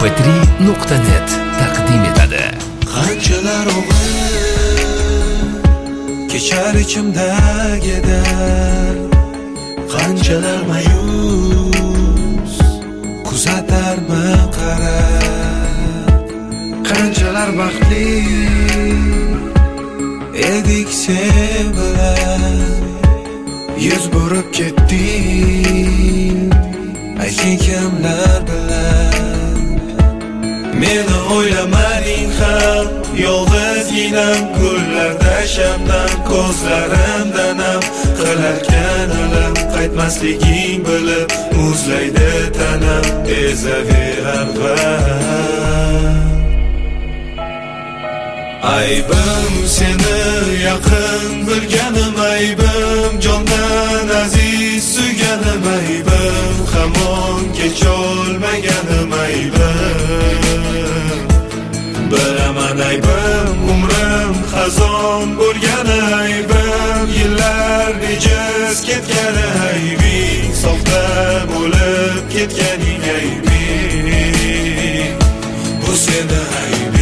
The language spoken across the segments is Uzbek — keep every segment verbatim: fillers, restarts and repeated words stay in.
em p три nuqta net taqdim etadi. Qanchalar og'ir kechar ichimdagida, qanchalar mayus kuzatarman qarab, qanchalar baxtli edik sen bilan, yuz burib ketding ayting kimlar bilan. Meni o'ylamading ham, yolg'izginam kunlarda shamdan, ko'zlarimda nam qilarkan alam, qaytmasliging bilib muzlaydi tanam, ezaverar g'am. Aybim seni yaqin bilganim, aybim jondan aziz suyganim, aybim hamon kecholmaganim, aybim bilaman, aybim umrim xazon bo'lgani, aybim yillar nejiz ketgani, aybing soxta bo'lib ketganing, aybing bu seni aybing.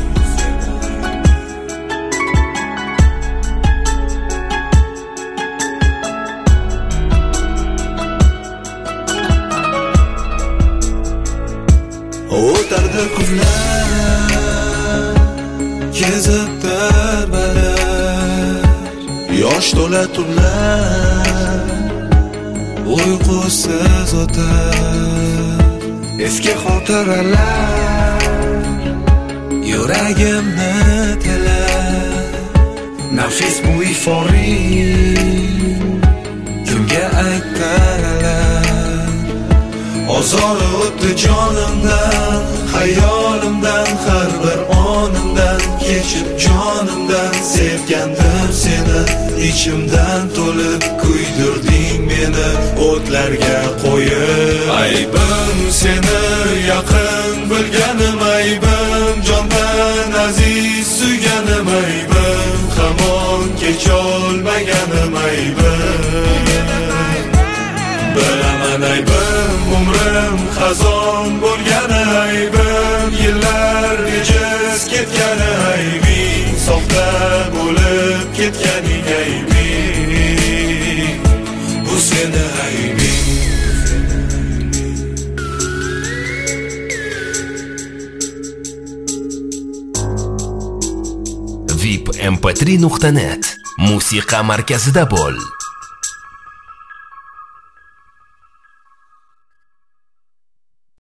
O'tardi kunlar, kezib darbalar, yosh to'la tunlar uyqusiz o'tar. Eski xotiralar yuragimni tilar, nafis bu iforing kimga aytaralar. Ozori o'tdi jonimdan, xayolimdan, har bir onimdan, kechib jonimdan, sevgandim seni, ichimdan to'lib kuydirding meni o'tlarga qo'yib. Aybim seni yaqin bilganim, aybim jondan aziz suyganim, aybim hamon kecholmaganim, aybim bilaman, aybim umrim xazon bo'lgani, aybim yillar nejiz ketgani, aybing soxta bo'lib ketganing, aybing bu seni aybing. vip em p три nuqta net musiqa markazida bo'l.